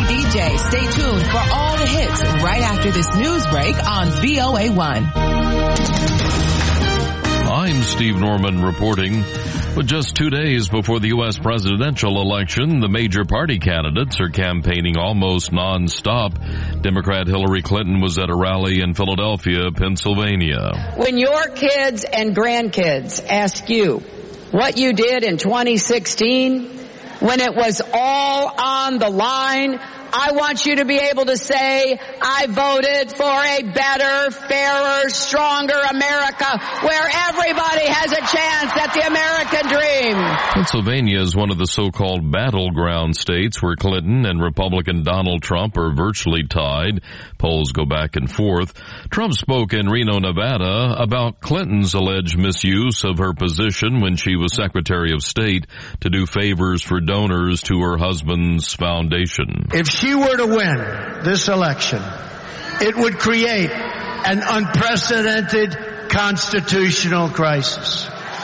DJ. Stay tuned for all the hits right after this news break on VOA1. I'm Steve Norman reporting. With just 2 days before the U.S. presidential election, the major party candidates are campaigning almost nonstop. Democrat Hillary Clinton was at a rally in Philadelphia, Pennsylvania. When your kids and grandkids ask you what you did in 2016, when it was all on the line, I want you to be able to say, I voted for a better, fairer, stronger America where everybody has a chance at the American dream. Pennsylvania is one of the so-called battleground states where Clinton and Republican Donald Trump are virtually tied. Polls go back and forth. Trump spoke in Reno, Nevada about Clinton's alleged misuse of her position when she was Secretary of State to do favors for donors to her husband's foundation. If she were to win this election, it would create an unprecedented constitutional crisis.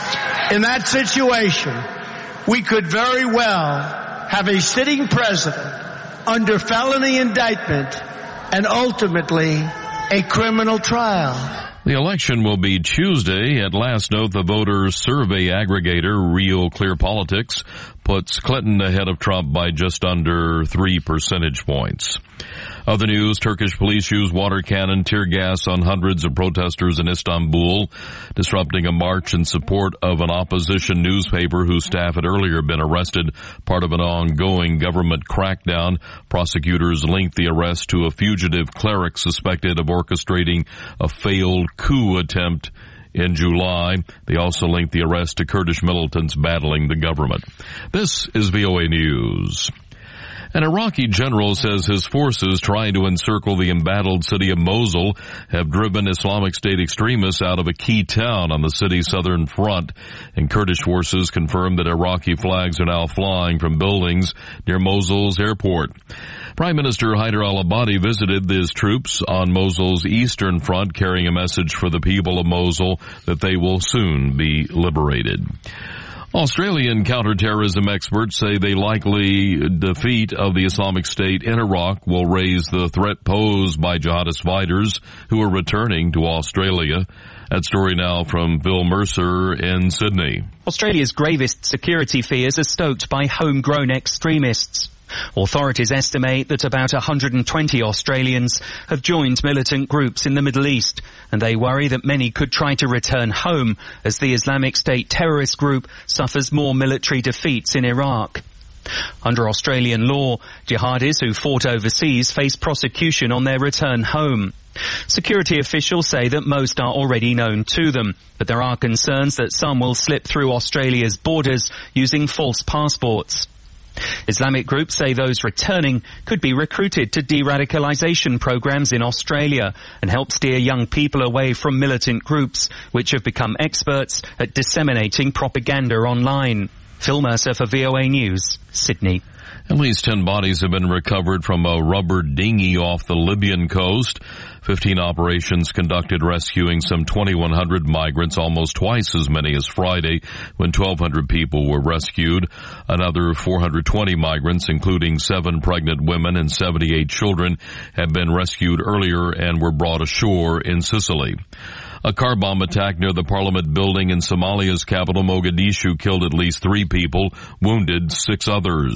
In that situation, we could very well have a sitting president under felony indictment and ultimately a criminal trial. The election will be Tuesday. At last note, the voter survey aggregator Real Clear Politics puts Clinton ahead of Trump by just under 3 percentage points. Other news, Turkish police used water cannon, tear gas on hundreds of protesters in Istanbul, disrupting a march in support of an opposition newspaper whose staff had earlier been arrested, part of an ongoing government crackdown. Prosecutors linked the arrest to a fugitive cleric suspected of orchestrating a failed coup attempt in July. They also linked the arrest to Kurdish militants battling the government. This is VOA News. An Iraqi general says his forces trying to encircle the embattled city of Mosul have driven Islamic State extremists out of a key town on the city's southern front, and Kurdish forces confirm that Iraqi flags are now flying from buildings near Mosul's airport. Prime Minister Haider al-Abadi visited his troops on Mosul's eastern front, carrying a message for the people of Mosul that they will soon be liberated. Australian counterterrorism experts say the likely defeat of the Islamic State in Iraq will raise the threat posed by jihadist fighters who are returning to Australia. That story now from Bill Mercer in Sydney. Australia's gravest security fears are stoked by homegrown extremists. Authorities estimate that about 120 Australians have joined militant groups in the Middle East, and they worry that many could try to return home as the Islamic State terrorist group suffers more military defeats in Iraq. Under Australian law, jihadis who fought overseas face prosecution on their return home. Security officials say that most are already known to them, but there are concerns that some will slip through Australia's borders using false passports. Islamic groups say those returning could be recruited to de-radicalization programs in Australia and help steer young people away from militant groups, which have become experts at disseminating propaganda online. Phil Mercer for VOA News, Sydney. At least 10 bodies have been recovered from a rubber dinghy off the Libyan coast. 15 operations conducted rescuing some 2,100 migrants, almost twice as many as Friday when 1,200 people were rescued. Another 420 migrants, including 7 pregnant women and 78 children, have been rescued earlier and were brought ashore in Sicily. A car bomb attack near the parliament building in Somalia's capital, Mogadishu, killed at least 3 people, wounded 6 others.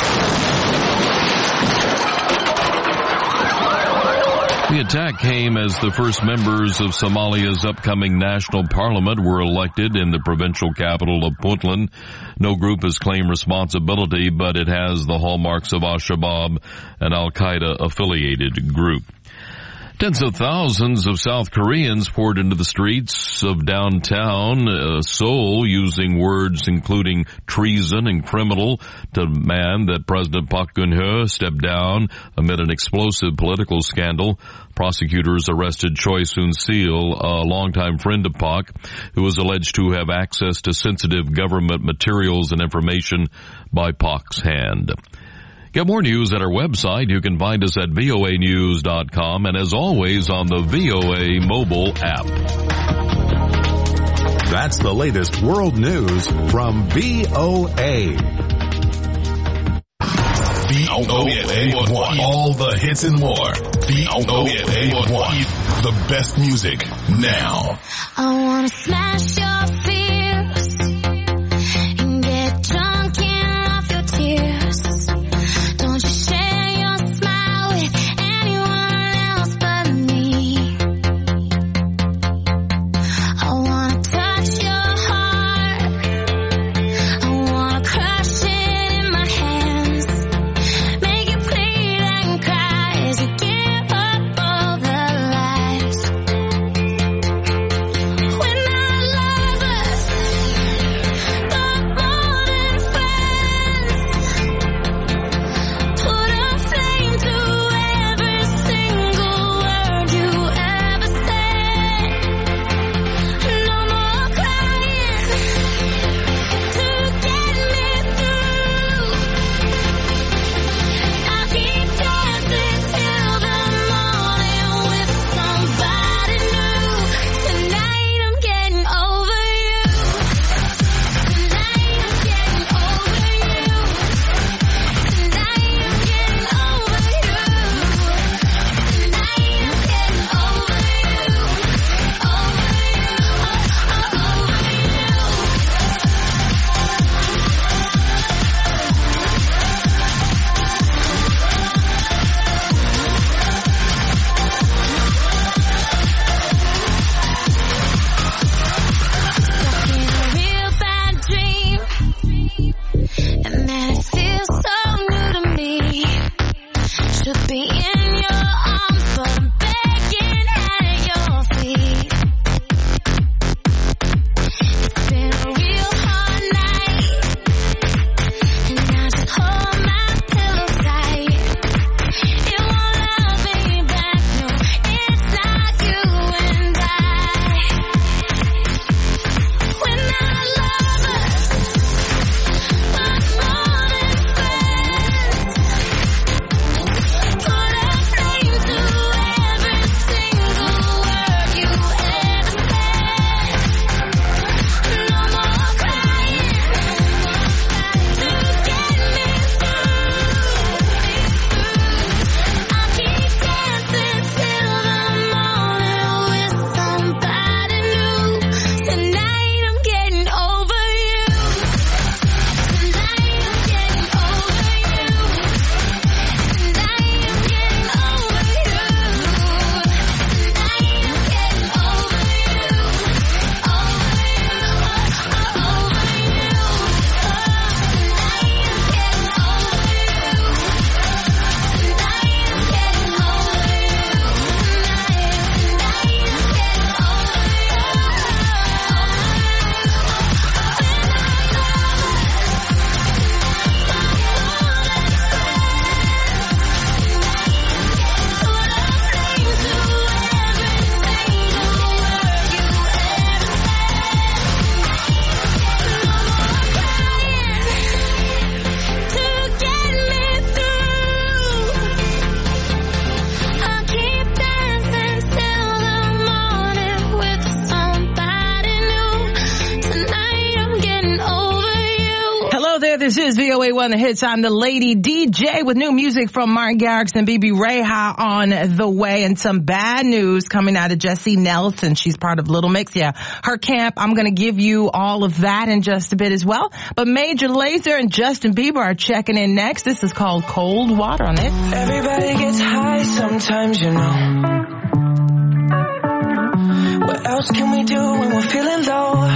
The attack came as the first members of Somalia's upcoming national parliament were elected in the provincial capital of Puntland. No group has claimed responsibility, but it has the hallmarks of Al-Shabaab, an Al-Qaeda affiliated group. Tens of thousands of South Koreans poured into the streets of downtown Seoul using words including treason and criminal to demand that President Park Geun-hye step down amid an explosive political scandal. Prosecutors arrested Choi Soon-sil, a longtime friend of Park, who was alleged to have access to sensitive government materials and information by Park's hand. Get more news at our website. You can find us at voanews.com and as always on the VOA mobile app. That's the latest world news from VOA. VOA1. All the hits and more. VOA1. The best music now. I wanna smash your fears and get drunk and off your tears. Don't you share your smile with anyone else but me. I wanna touch your heart. I wanna crush it in my hands. Make you bleed and cry as you give up all the lies. When our lovers got more than friends, put a flame to every single word you ever said. No more crying to get me through. I'll keep dancing till the morning with somebody new. Tonight I'm getting over you. Tonight I'm getting over you. Tonight I'm getting over you. Tonight I'm getting over you. Stuck in a real bad dream, and that it feels so new to me. Should be in your arms, but I'm begging at your feet. It's been a real hard night, and I just hold my pillow tight. It won't love me back, no, it's not you and I. When our lovers got more than friends, put a flame to every single word you ever said. No more crying to get me through. I'll keep dancing till the morning with somebody new. Tonight I'm getting over you. Tonight I'm getting over you. Tonight I'm getting over you. Tonight I'm getting over you. This is VOA1 The Hits. I'm the Lady DJ with new music from Martin Garrix and BB Reha on the way, and some bad news coming out of Jessie Nelson. She's part of Little Mix. Yeah, her camp. I'm going to give you all of that in just a bit as well. But Major Lazer and Justin Bieber are checking in next. This is called Cold Water on it. Everybody gets high sometimes, you know. What else can we do when we're feeling low?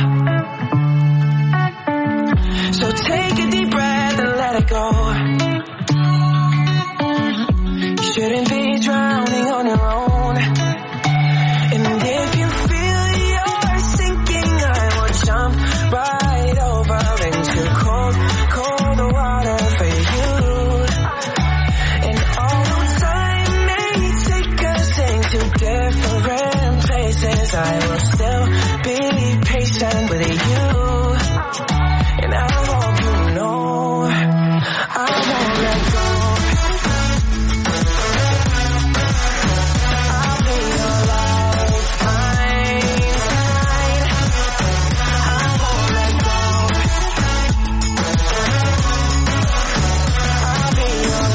So take a deep breath and let it go. You shouldn't be drowning on your own. And if you feel you're sinking, I will jump right over into cold, cold water for you. And although time may take us into different places, I will still be patient with you. And I hope you know I won't let go. I'll be your lifeline tonight. I won't let go. I'll be your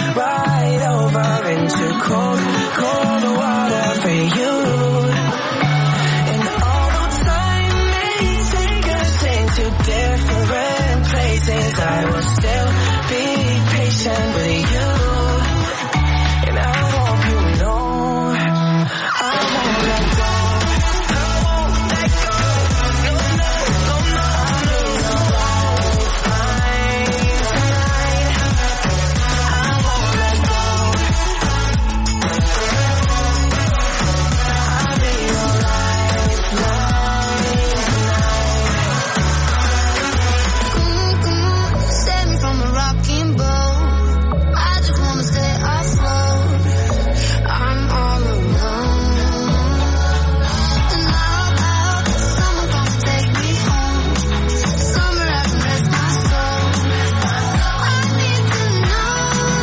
right over into cold, cold water for you. And although time may take us into different places, I will still be patient with you. And I hope you know I won't let go. I won't let go. No, no, no, no. I'll be alright tonight. I won't let go. I'll be alright tonight. Save me from a rocking boat. I just wanna stay afloat. I'm all alone. And I hope that someone's gonna take me home. Somewhere I can rest my soul. I need to know.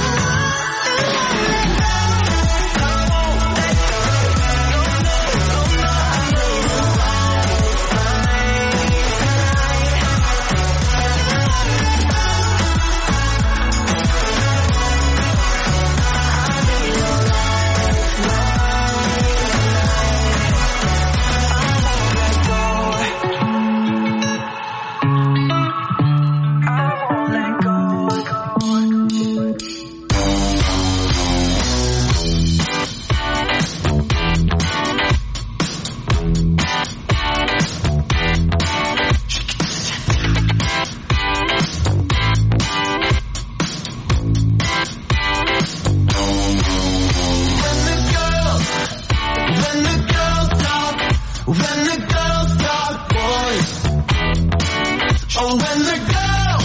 When the girls talk, boys. Oh, when the girls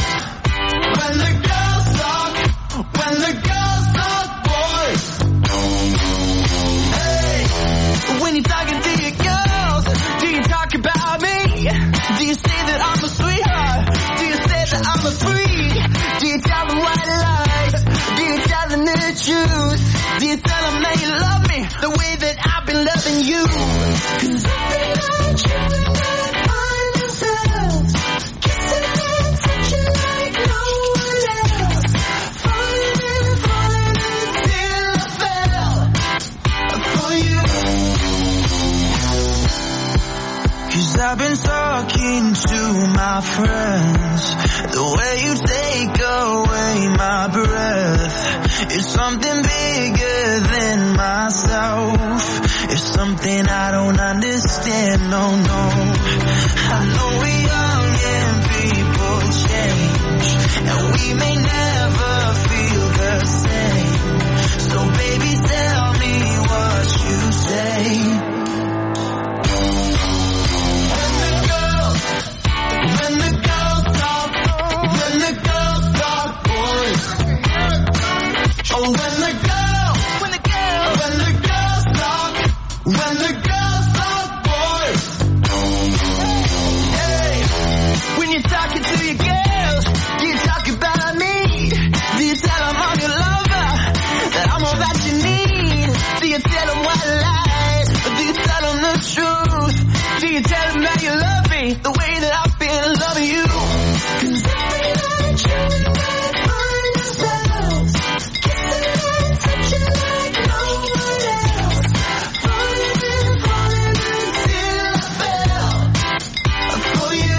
talk, boys. Hey, when you're talking to your girls, do you talk about me? Do you say that I'm a sweetheart? Do you say that I'm a freak? Do you tell them white lies? Do you tell them the truth? Do you tell them that you love me the way that I've been loving you? 'Cause I think that you and I find ourselves kissing and touching like no one else. Falling until I fell for you. 'Cause I've been talking to my friends. The way you take away my breath is something bigger than myself. It's something I don't understand, no, no. I know we're young and people change, and we may never feel the same. So baby, tell me what you say. When the girls talk, boys. Oh, when the girls talk, boys. Hey, when you're talking to your girls, do you talk about me? Do you tell them I'm your lover, that I'm all that you need? Do you tell them white lies, or do you tell them the truth? Do you tell them that you love me the way that I've been loving you? 'Cause I think that you and I find ourselves kissing and touching like no one else. Falling until I fell for you.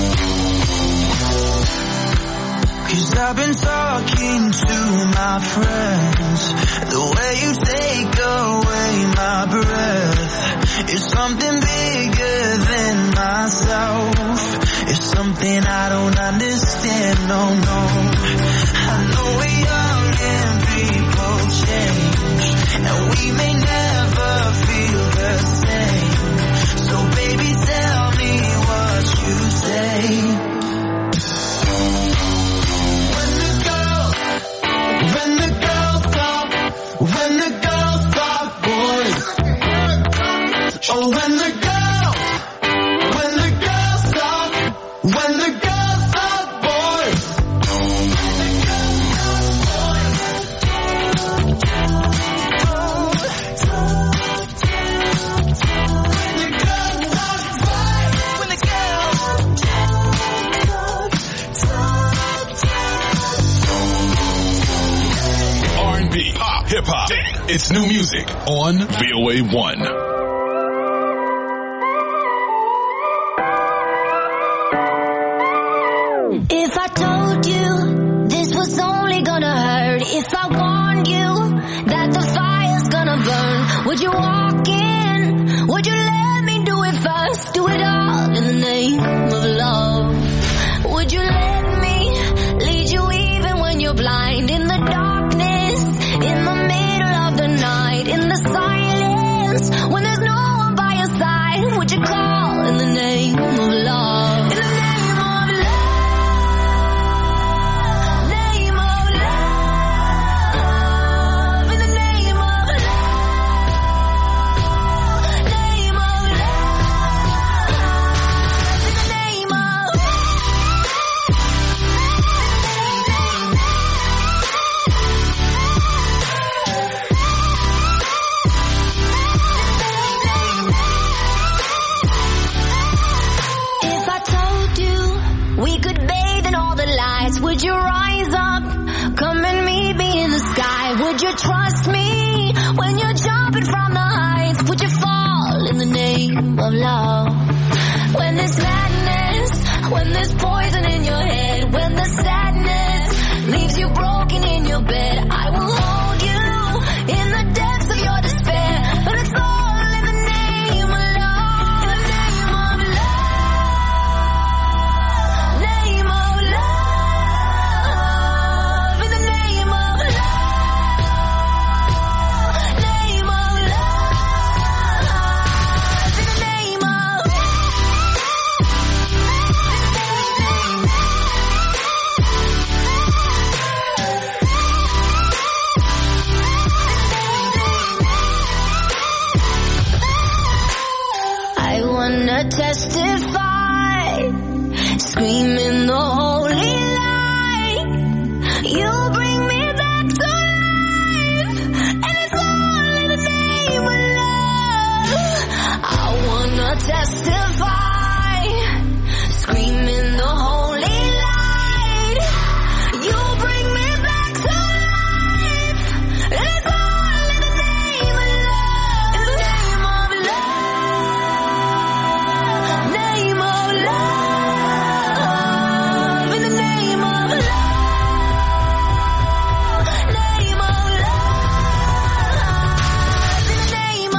'Cause I've been talking to my friends. The way you take away my breath is something bigger than myself. It's something I don't understand, no, no. I know we're young and people change, and we may never feel the same. So baby, tell me what you say. When the girls talk, boys. Oh, when the girls talk, boys. hip hop. It's new music on VOA1. If I told you this was only gonna hurt, if I warned you that the fire's gonna burn, would you walk in? Would you let me do it first? Do it all in the name of love. Would you let me lead you even when you're blind? In the darkness, in the middle of the night, in the silence, when there's no one by your side, would you call in the name of love? In the name of love. Name of love. In the name of love. Name of love. In the name of If I told you we could bathe in all the lights, would you rise up? Come and meet me in the sky. Would you trust me when you're jumping from the heights? Would you fall in the name of love? When there's madness, when there's poison in your head, when the sadness leaves you broken in your bed, I will hold you in the depths of your despair. But it's all in the name of love. In the name of love. Name of love. In the name of love. Name of love. In the name of I wanna testify, screaming the holy light. You bring me back to life, and it's all in the name of love. I wanna testify, screaming the holy light. You bring me back to life, and it's all in the name of love. In the name of love. Name of love. In the name of love. Name of love. In the name of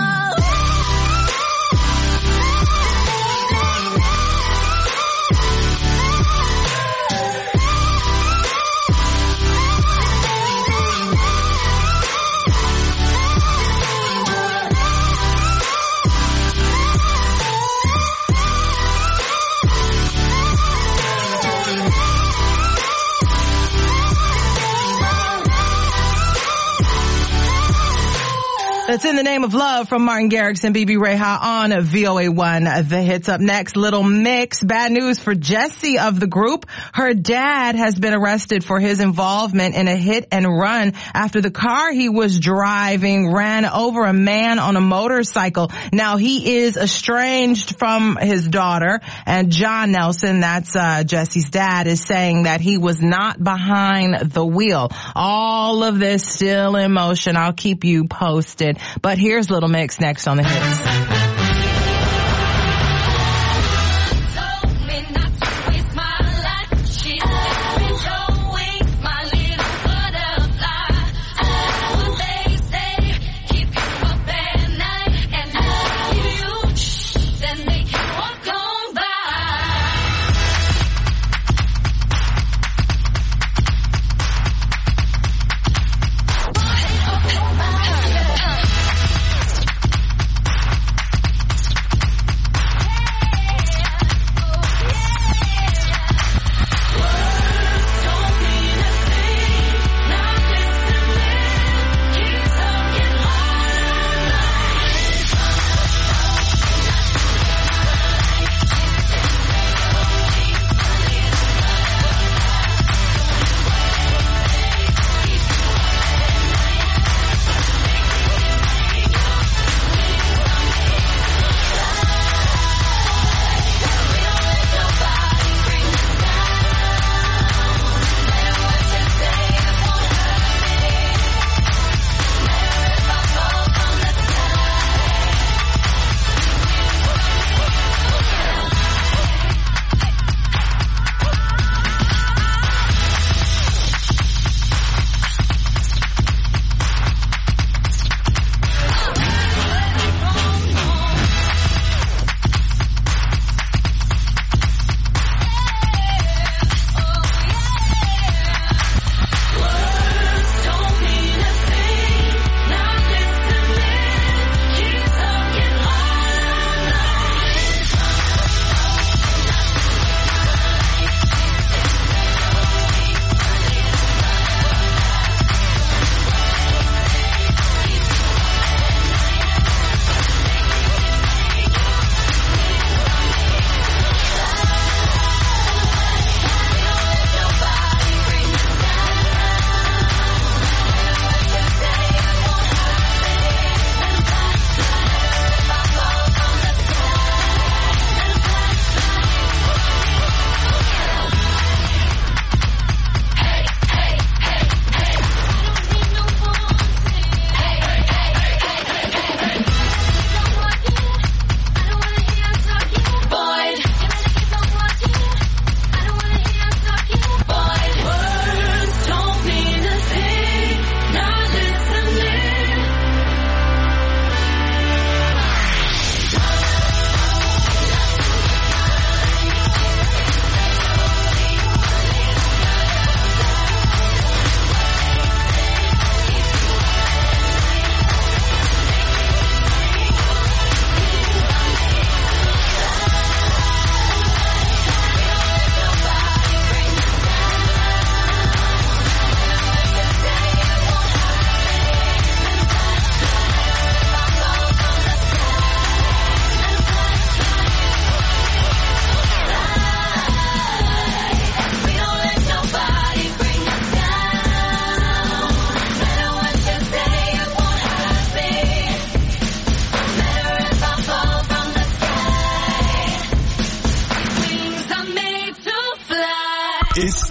That's In the Name of Love from Martin Garrix and BB Reha on VOA1. The hits up next. Little Mix. Bad news for Jessie of the group. Her dad has been arrested for his involvement in a hit and run after the car he was driving ran over a man on a motorcycle. Now he is estranged from his daughter, and John Nelson, that's Jessie's dad, is saying that he was not behind the wheel. All of this still in motion. I'll keep you posted. But here's Little Mix next on the hits.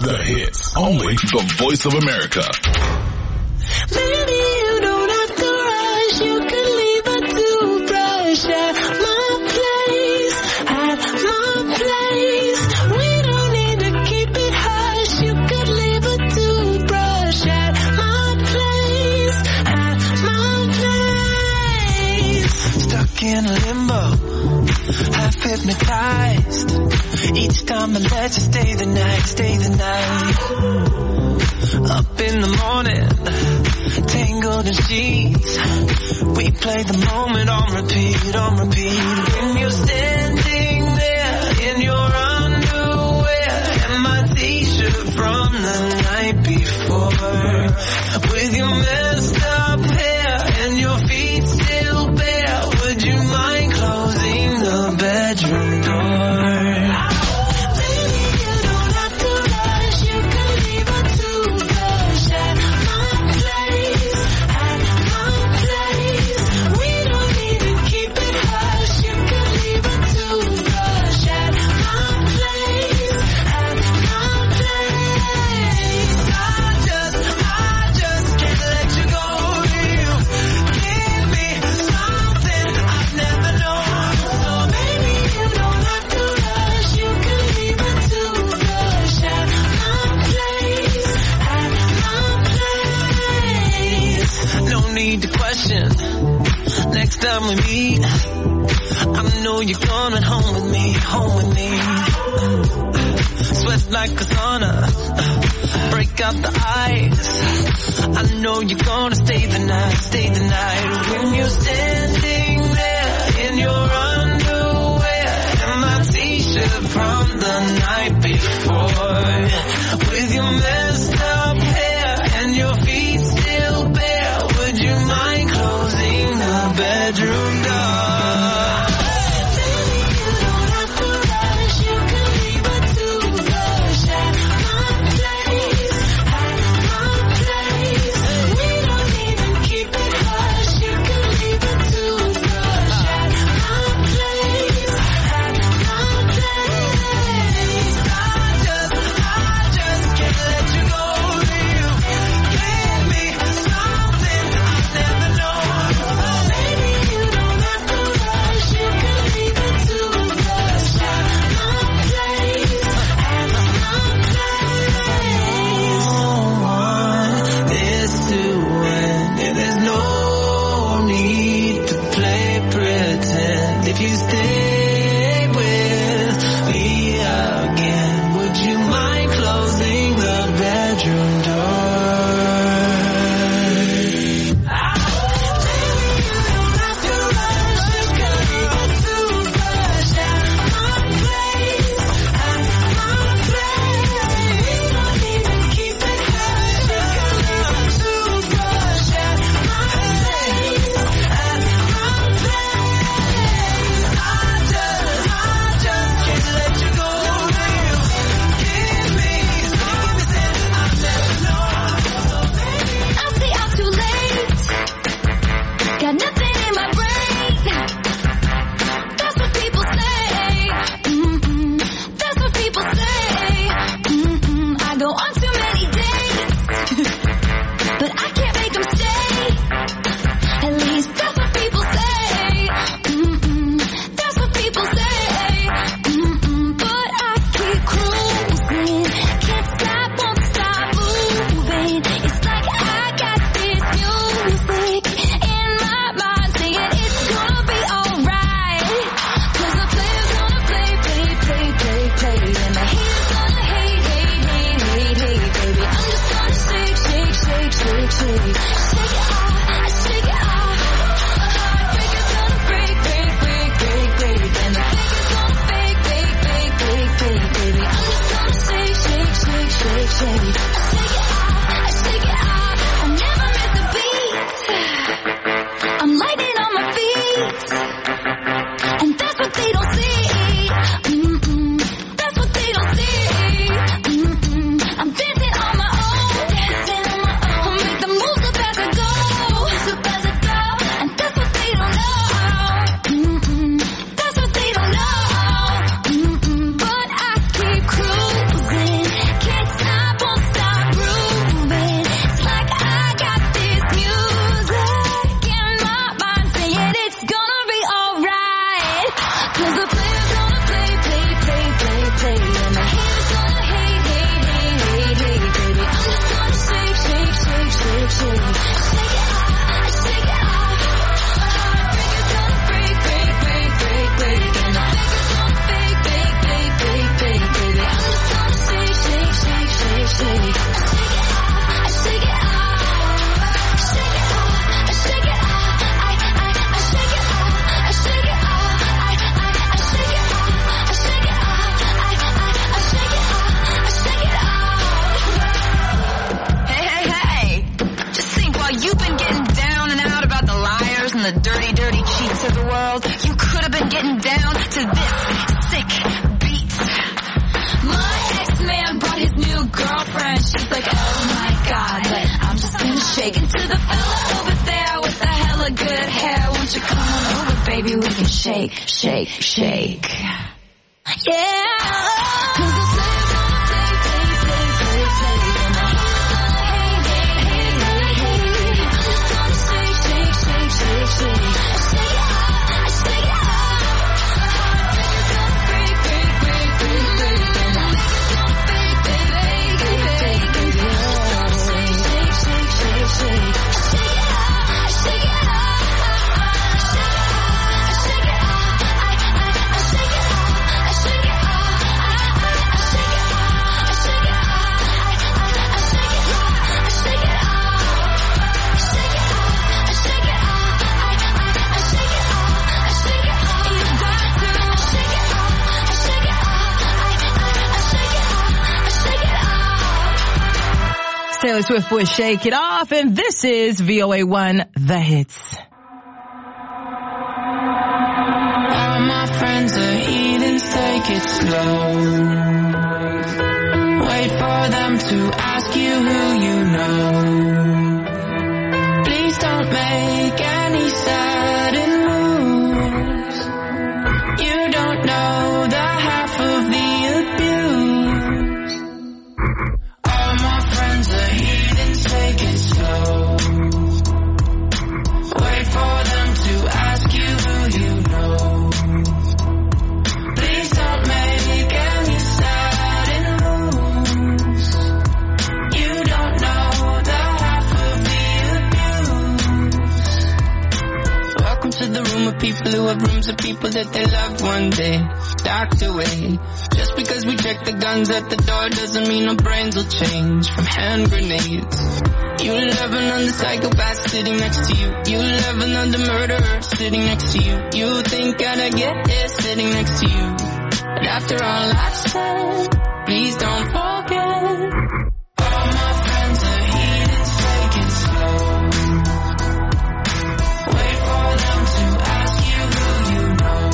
The Hits. Only the Voice of America. Maybe you don't have to rush. You could leave a toothbrush at my place. At my place. We don't need to keep it hush. You could leave a toothbrush at my place. At my place. Stuck in limbo, half hypnotized. Each time I let you stay the night, stay the night. Up in the morning, tangled in sheets. We play the moment on repeat, on repeat. When you're standing there in your underwear and my t-shirt from the night before, with your messed up hair and your feet still bare, would you mind closing the bedroom door? Next time we meet, I know you're coming home with me, home with me. Sweat like a sauna, break out the ice. I know you're gonna stay the night, stay the night. When you're standing there in your underwear and my t-shirt from the night before, with your messed up hair and your feet still bare, would you mind closing the bedroom door? Can't let you go. the dirty, dirty cheats of the world. You could have been getting down to this sick beat. My ex-man brought his new girlfriend. She's like, oh my God, but I'm just gonna shake into the fella over there with the hella good hair. Won't you come on over, baby? We can shake, shake, shake. Yeah. Taylor Swift with Shake It Off, and this is VOA1 The Hits. All my friends are heathens, take it slow. Wait for them to ask you who you know. Please don't make any sudden moves. You don't know the half of the abuse. All my friends are heathens, take it slow. Wait for them to ask you who you know. Please don't make any sudden moves. You don't know the half of the abuse. Welcome to the room of people who have rooms of people that they loved one day docked away. Just because we check the guns at the door doesn't mean our brains will change from hand grenades. You love another psychopath sitting next to you. You love another murderer sitting next to you. You think I'd get it sitting next to you. But after all I've said, please don't forget. All my friends are heathens, take it slow. Wait for them to ask you who you know.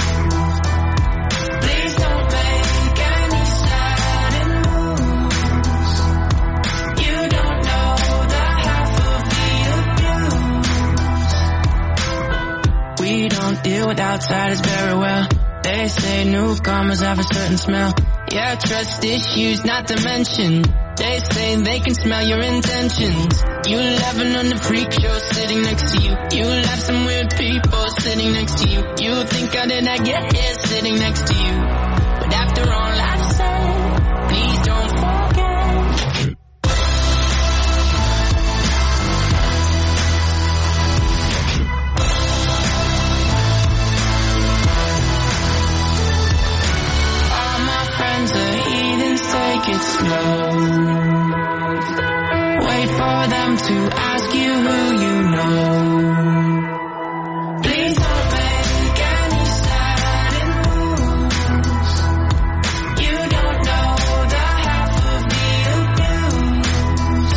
Please don't make any sudden moves. You don't know the half of the abuse. We don't deal with outsiders very well. They say newcomers have a certain smell. Yeah, trust issues not to mention. They say they can smell your intentions. You laughing on the freak show sitting next to you. You laugh some weird people sitting next to you. You think how did I get here sitting next to you? But after all I've said, please don't forget. All my friends are heathens, take it slow. Wait for them to ask you who you know. Please don't make any sudden moves. You don't know the half of the abuse.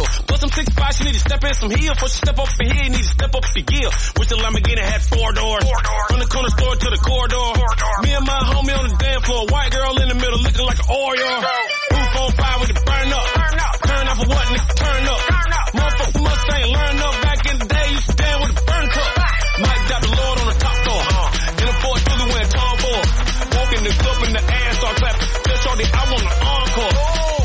Plus I'm 6'5", she need to step in some heel. Before she step up in here, you need to step up your gear. Wish the Lamborghini had 4 doors. From the corner store to the corridor. Me and my homie on the dance floor. White girl in the middle looking like an Oreo. Roof on fire with it burn up. Turn off for what, nigga, turn up. Motherfucker Mustang, learn up. Back in the day, you stand with a burn cup. Mike got the Lord on the top floor. In a Ford Fusion wearing Tom Ford. Walking the cup in the ass, start clapping. Tell Shorty I want an encore.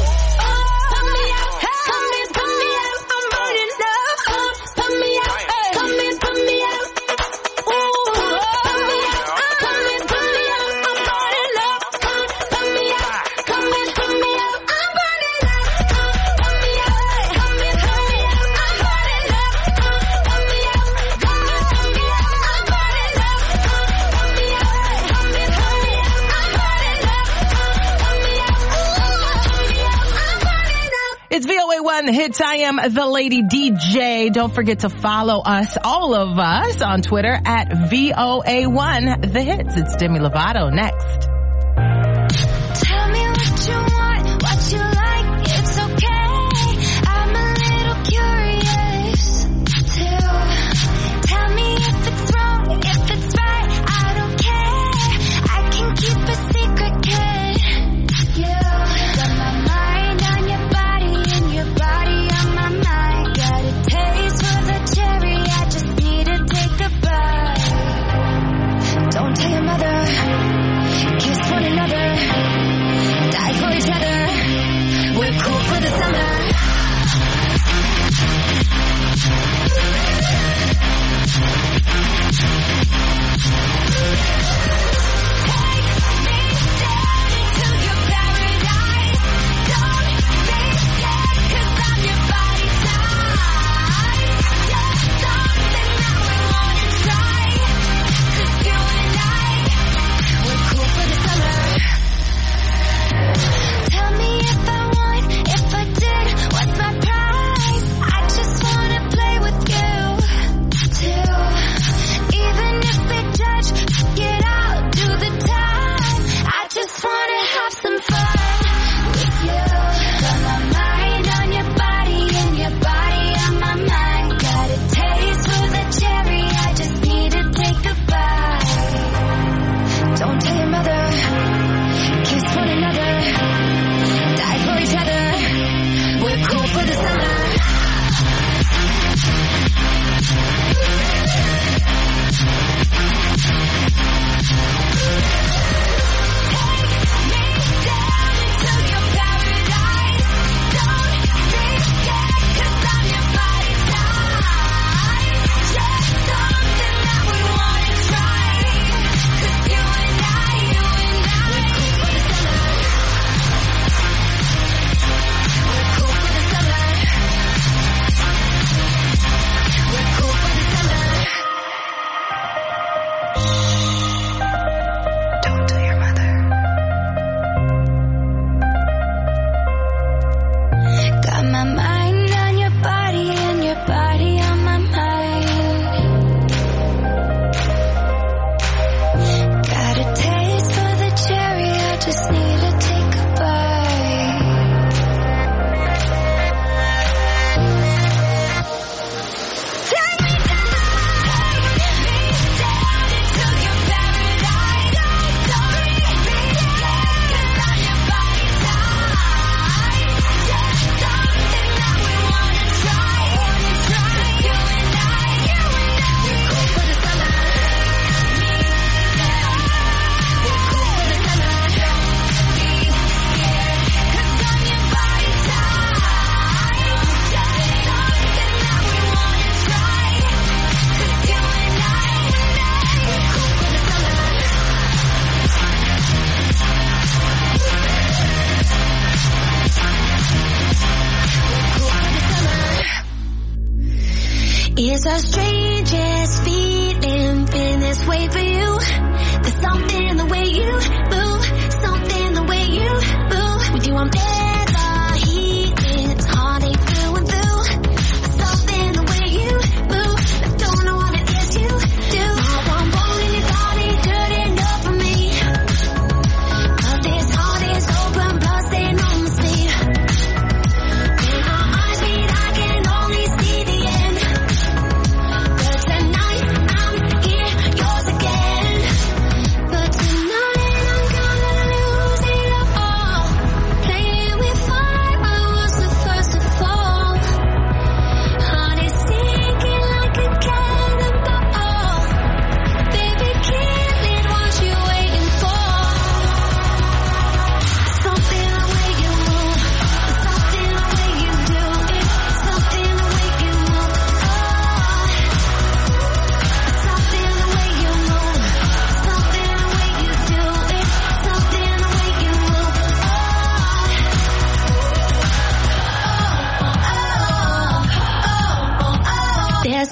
It's VOA1 The Hits. I am the Lady DJ. Don't forget to follow us, all of us, on Twitter at VOA1 The Hits. It's Demi Lovato next. Tell me what you want, what you like, it's okay. I'm a little curious too. Tell me if it's wrong, if it's right, I don't care. I can keep a secret, kid. You got my mind on your body and your body on my mind. Got a taste for the cherry, I just need to take a bite. Don't tell your mother, kiss one another, die for each other, we're cool for the summer. It's the strangest feeling this way for you. There's something in the way you move, something the way you move. With you I'm never healing, it's heartache through and through. Something the way you move, I don't know what it is you do. Now I'm rolling your body, good enough for me. But this heart is open, blood staying on my sleeve. When our eyes meet, I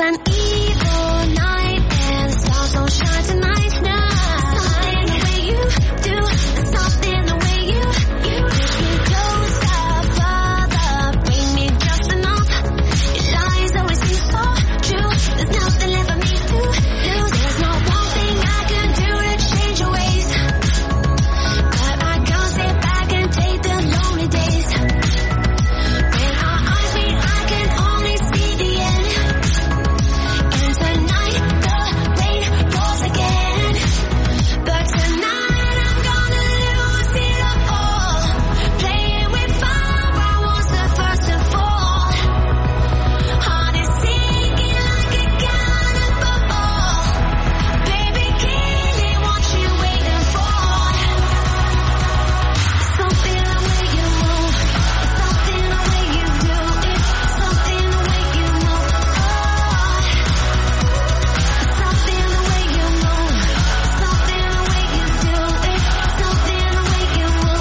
an evil night and the stars don't shine tonight. Something the way you do, something the way you make me closer, further, bring me just enough. Your lies always seem so true. There's nothing left for me to lose. There's no one thing I can do to change your ways, but I can't sit back and take the lonely days. When our eyes meet, I can only see the end. And tonight the rain falls again. But tonight I'm gonna lose it all. Playing with fire, I was the first to fall. Heart is sinking like a cannonball. Baby, killing what you waiting for. Something the way you move, something the way you do it, something the way you move. Something the way you move, something the way you do it, something the way you move.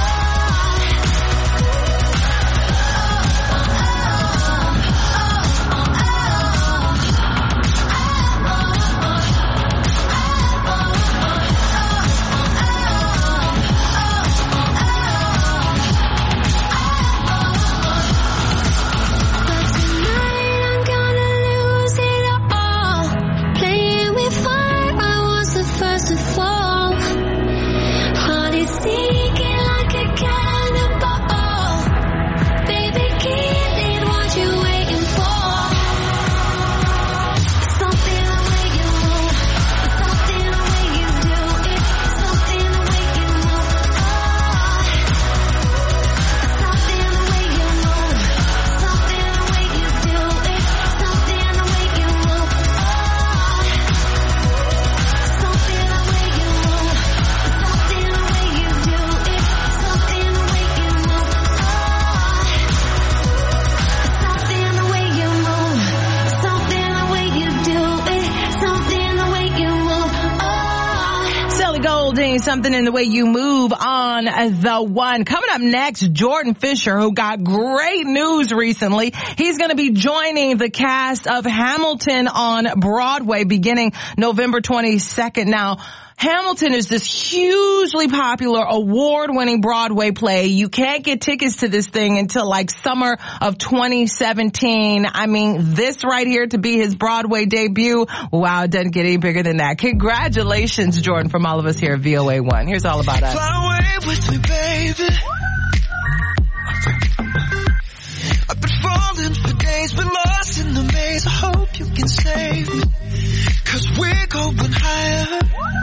But tonight I'm gonna lose it all. Playing with fire, I was the first to fall. Heart is sinking like a cannonball. Baby, give it what you waiting for. Something the way you move, something the way you do it, something the way you move. Something the way you move, something the way you do it, something the way you move. Something the way you move, something the way you do it, something the way you move. Something the way you move, something the way you do it, something the way you move. Sally Golding, something in the way you move on the one. Coming up next, Jordan Fisher, who got great news recently. He's going to be joining the cast of Hamilton on Broadway beginning November 22nd. Now, Hamilton is this hugely popular, award-winning Broadway play. You can't get tickets to this thing until like summer of 2017. I mean, this right here to be his Broadway debut. Wow, it doesn't get any bigger than that. Congratulations, Jordan, from all of us here at VOA1. Here's All About Us. Fly away with me, baby. I've been falling for days, been lost in the maze. I hope you can save me, 'cause we're going higher.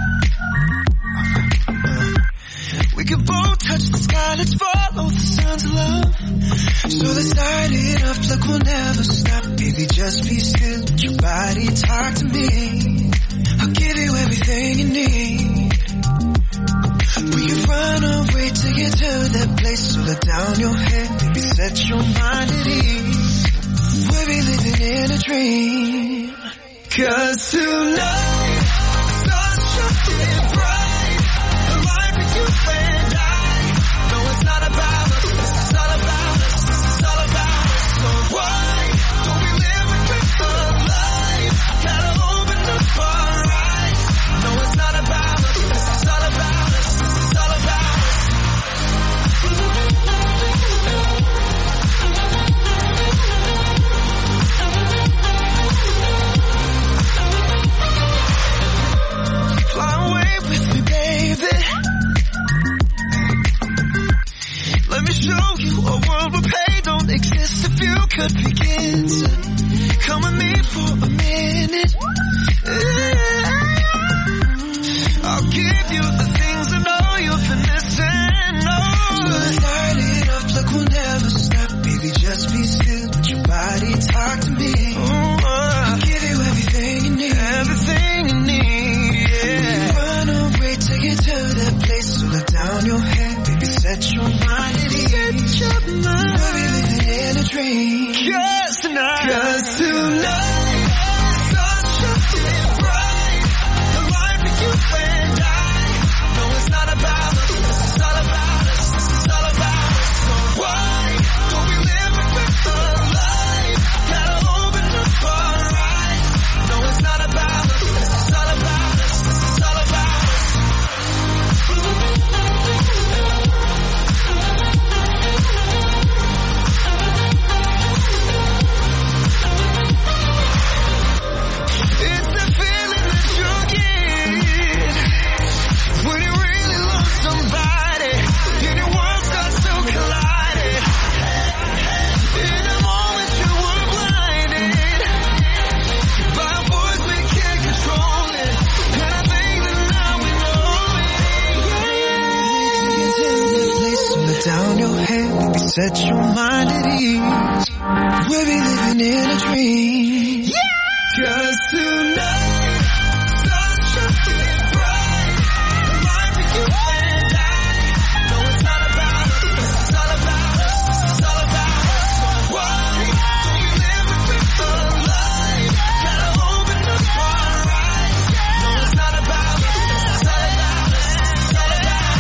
We can both touch the sky, let's follow the sun's love. So let's light it up like we'll never stop. Baby, just be still, let your body talk to me. I'll give you everything you need. We can run away till you to that place. So let down your head, baby, set your mind at ease. We'll be living in a dream. 'Cause tonight, stars shining bright. A life with you and I. No, it's not about us, this is all about us, this is all about us. So why don't we live a crystal life? Gotta open up our eyes. No, it's not about us, this is all about us, this is all about us. Fly away with me, baby. Let me show you a world where pain don't exist. If you could begin to come with me for a minute, I'll give you the things I know you've been missing. Oh, let's light it up like we'll never stop. Baby, just be still, let your body talk to me. I'll give you everything you need, everything you need. Yeah. Run away till you to that place. So let down your head, baby, set your mind at ease. Set your mind. We'll be living in a dream. 'Cause tonight, stars shining Set your mind at ease. We'll be living in a dream. Yeah! 'Cause tonight, sunshine bright. The light for you and I. No, it's not about us. It's all about us. It's all about us. Why don't we live with the light? Gotta open up our eyes. No, it's not about us. It's all about us. It's all about us.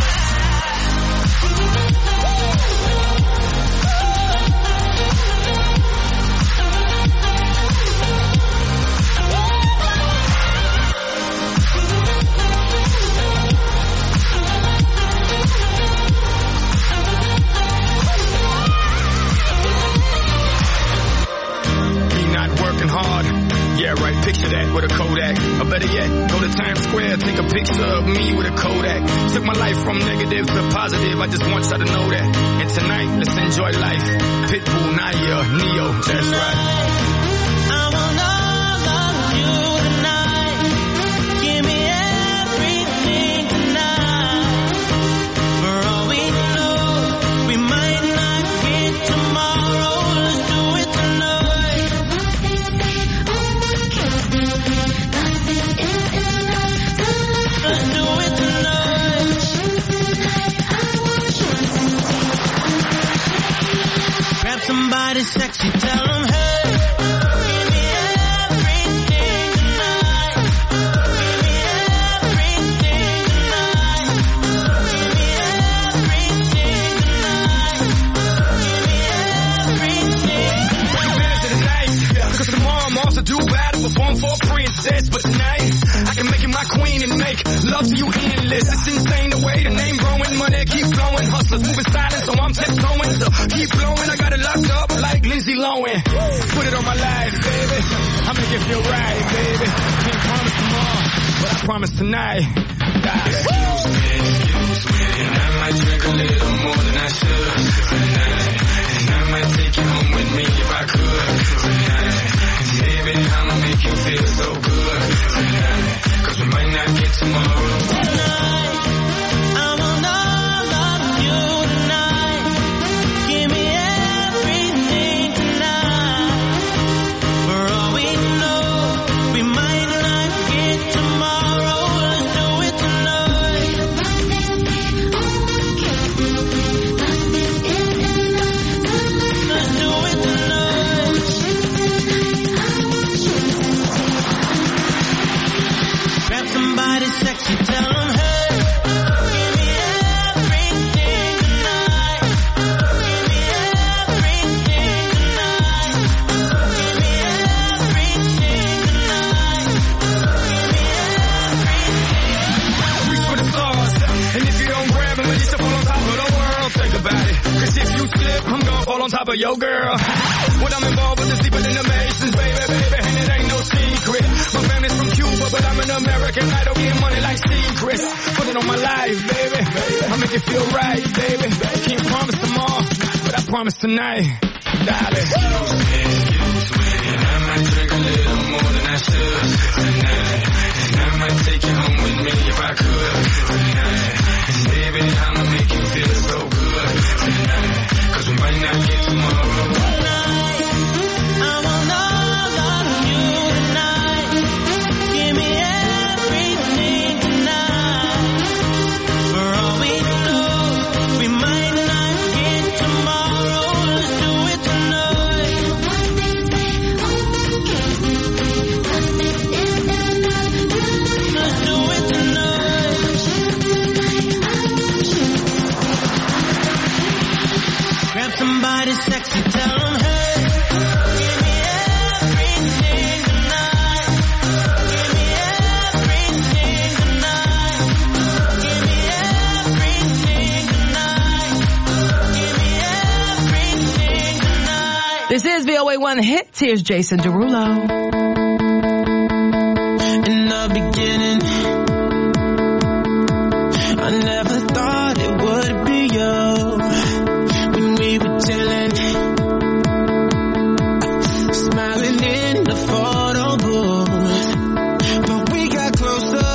Hard. Yeah, right, picture that with a Kodak. Or better yet, go to Times Square, take a picture of me with a Kodak. Took my life from negative to positive, I just want y'all to know that. And tonight, let's enjoy life. Pitbull, Naya, Neo, that's right. I want all of you tonight. Give me everything tonight. For all we know, we might not get tomorrow. Let's do it tonight. Let's do it tonight. Grab somebody sexy, tell them, hey. Give me everything tonight. Give me everything tonight. Give me everything tonight. Give me everything. Tonight, because tomorrow I'm also due battle, perform for a princess. But tonight, I can make you my queen and make love to you endless. It's insane the way the name growing, money keep flowing. Hustlers moving silent, so I'm tiptoeing. So keep blowing, I got it locked up like Lindsay Lohan. Put it on my life, baby. I'll make it feel right, baby. Can't promise tomorrow, but I promise tonight. Excuse me, and I might drink a little more than I should tonight. And I might take you home with me if I could tonight. And baby, I'ma make you feel so good tonight. 'Cause we might not get tomorrow. Tonight, I want all of you tonight. Give me everything tonight. For all we know, we might not get tomorrow. Let's do it tonight. Let's do it tonight. Grab somebody sexy, tell them, hey. Give me everything tonight. Give me everything tonight. Give me everything tonight. Give me everything. Reach for the stars, and if you don't grab them, you should fall on top of the world. Think about it, 'cause if you slip, I'm gonna fall on top of your girl. When I'm involved with the deeper than the Masons, baby, and it ain't no secret. My family's from Cuba, but I'm an American idol, getting money like secrets. Put it on my life, baby. I'll make it feel right, baby. Can't promise tomorrow, but I promise tonight, darling. Excuse me, and I might drink a little more than I should tonight. And I might take you home with me if I could tonight. And baby, I'ma make you feel so good tonight. 'Cause we might not get tomorrow. Tonight, I want all of you tonight. Give me everything tonight. For all we know, we might not get tomorrow. Let's do it tonight. Let's do it tonight. Grab somebody sexy, tell them, hey. Give me everything tonight. Give me everything tonight. Give me everything tonight. Give me everything tonight. This is VOA1 Hits. Here's Jason Derulo. In the beginning, I never thought it would be you. When we were chilling, smiling in the photo booth, but we got closer.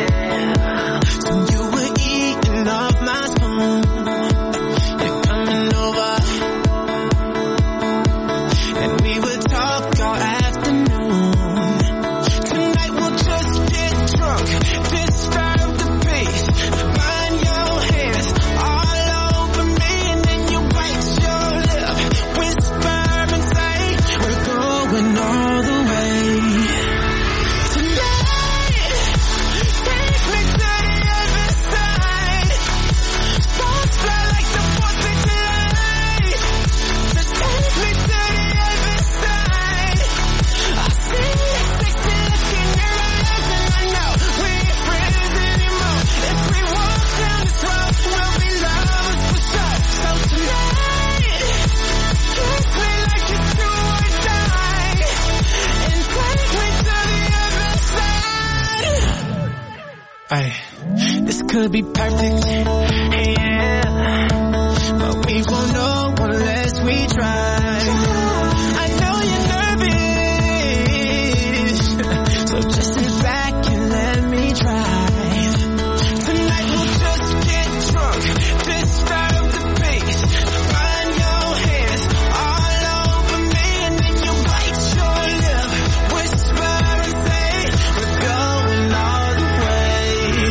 Yeah. So you were eating off my spoon. You're coming going all the way. Tonight, take me to the other side. Sparks fly like the 4th of July. Just take me to the other side. I see the sexy look in your eyes, and I know we ain't friends anymore. If we walk down this road, we'll be lovers for sure. So tonight, kiss me like it's do or die, and take me to the other side. Ay, this could be perfect, yeah, but we won't know unless we try. I know you're nervous, so just sit back and let me try. Tonight we'll just get drunk, disturb the pace, find your hands all over me, and then you bite your lip, whisper and say, we're going all the way.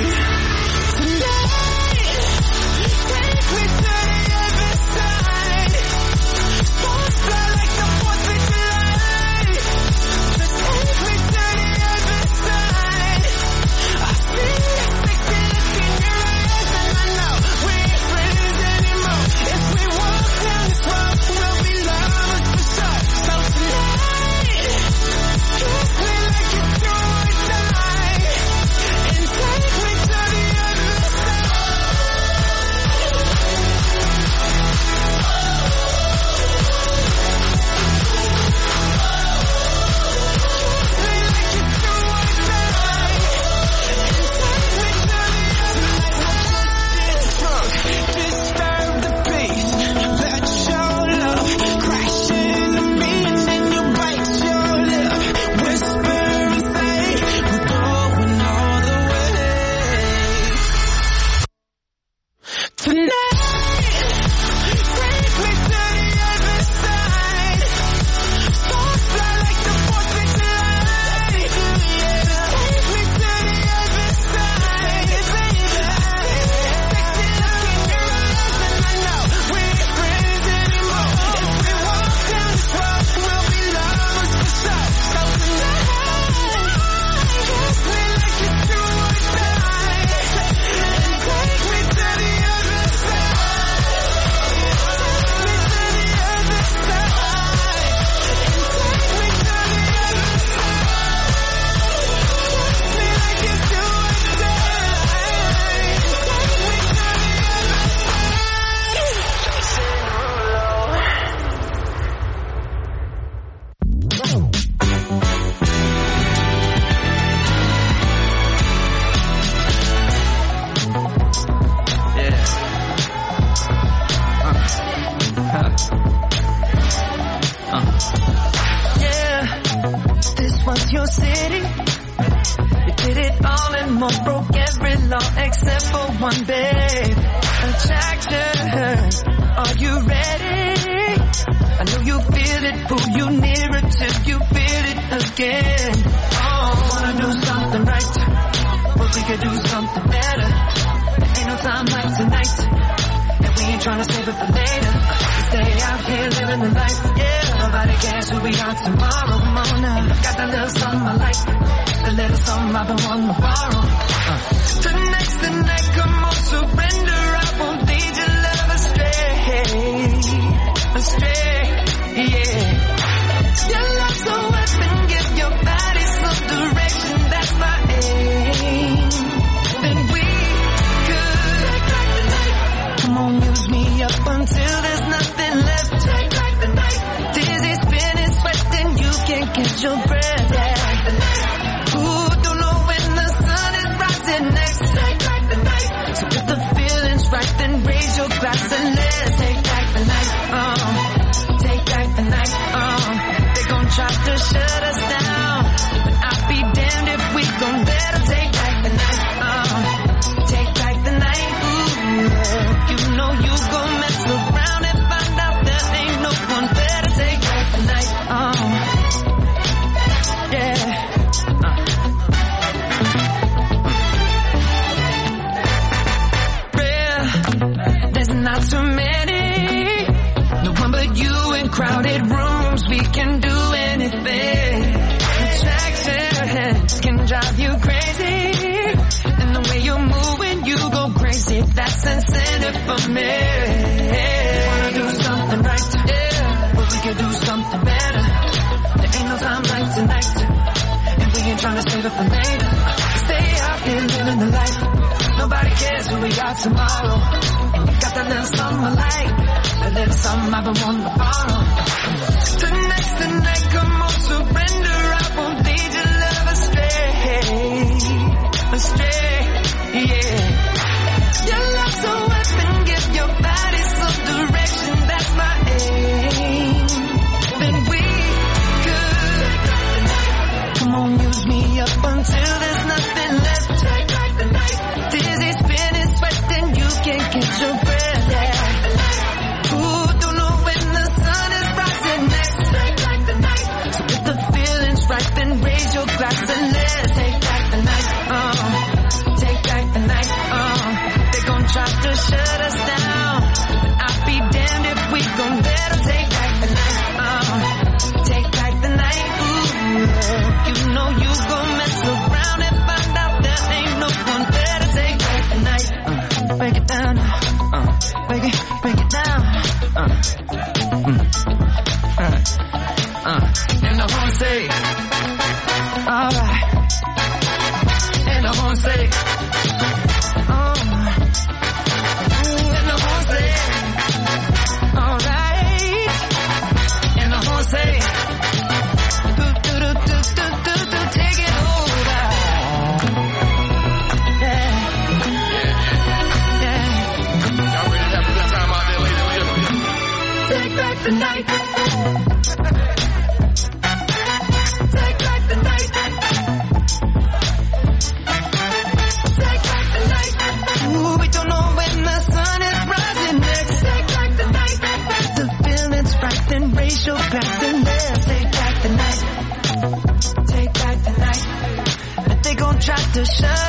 Tonight, take me to the other side. Sparks fly like the 4th of July. Just take me to the other side. I see the sexy look in your eyes, and I know we ain't friends anymore. If we walk down this road, we'll be lovers for sure. So tonight, kiss me like it's do or die, and take me to the other side. Disturb the peace, let your love crash into me, and then you bite your lip, whisper and say, we're going all the way. Tonight, take me to the other side. Sparks fly like the 4th of July. Take me to the other side, baby. Sexy look in your eyes, and I know we ain't friends anymore. If we walk down this road, we'll be lovers for sure. So tonight, kiss me like it's do or die, and take me to the other side. Take me to the other side, and take me to the other side. Kiss me like it's do or die, and take me to the Yeah, this was your city. You did it all and more, broke every law except for one, babe. Attraction, are you ready? I know you feel it, pull you nearer till you feel it again. Oh, wanna do something right, but we could do something better. There ain't no time like tonight, and we ain't tryna save it for later. We stay out here living the life, yeah. Nobody cares who we are tomorrow. Come on now, got that little something I like, the little something I've been wanting to borrow. Tonight's the night, come on, surrender. I won't lead your love astray, astray, yeah. Your love's a weapon, give your body some direction. That's my aim. Then we could take back the night. Come on, use me up until there's nothing left. Take back the night. Dizzy, spinning, sweating, you can't catch your breath. Take back the night. Ooh, don't know when the sun is rising next. Take back the night. So if the feeling's right, then raise your glass and let's take back the night. Take back the night. They gon' try to shut us down, but I'll be damned if we gon' let them take back the night. Take back the night. Ooh, yeah. You know you gon' mess around and find out there ain't no one better. Take back the night. Yeah. There's not too many. No one but you in crowded rooms. We can do it. anything. Attraction can drive you crazy. And the way you move when you go crazy, that's incentive for me. Wanna do something right, yeah, but we could do something better. There ain't no time like tonight, and we ain't trying to save it for later. Stay out here living the life. Nobody cares who we are tomorrow. And you got that little something I like, that little something I've been wanting to borrow. Tonight, come on, surrender. I won't lead your love astray, yeah. Your love's a weapon, give your body some direction, that's my aim. Then we could, come on, use me up until there's nothing left. Take back the night. Dizzy, spinning, sweating, you can't get your breath, yeah. Ooh, don't know when the sun is rising next. Take back the night. So if the feeling's right, then raise your glass and let's take back the night. Take back the night. They gon' try to shut us down. I'll be damned if we gon' let them take back the night. Take back the night. Ooh, you know you gon' mess around and find out there ain't no one there to take back the night. Break it down. Break it down. And the horn say, alright. And the horn say, and the horn say, alright. And the horn say, take it over. Yeah. Y'all ready to have a good time out there, ladies and gentlemen? Take back the night. Take back the night. Take back the night. Ooh, we don't know when the sun is rising next. Take back the night. The feeling's right, then raise your glass and let's take back the night. Take back the night. But they gon' try to shut